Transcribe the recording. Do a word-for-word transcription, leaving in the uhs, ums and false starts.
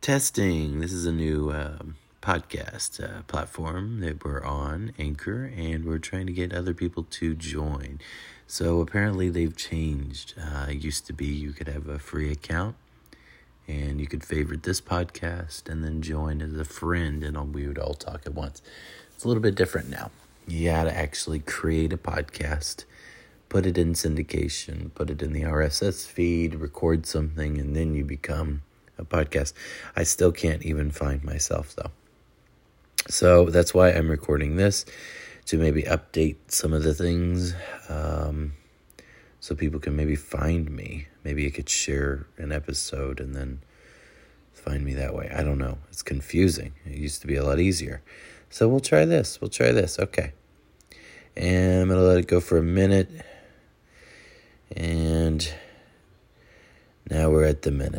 Testing. This is a new um, podcast uh, platform that we're on, Anchor, and we're trying to get other people to join. So apparently they've changed. Uh, it used to be you could have a free account and you could favorite this podcast and then join as a friend and we would all talk at once. It's a little bit different now. You got to actually create a podcast, put it in syndication, put it in the R S S feed, record something, and then you become a podcast. I still can't even find myself, though. So that's why I'm recording this, to maybe update some of the things, um, so people can maybe find me. Maybe you could share an episode and then find me that way. I don't know. It's confusing. It used to be a lot easier. So we'll try this. We'll try this. Okay. And I'm going to let it go for a minute. And now we're at the minute.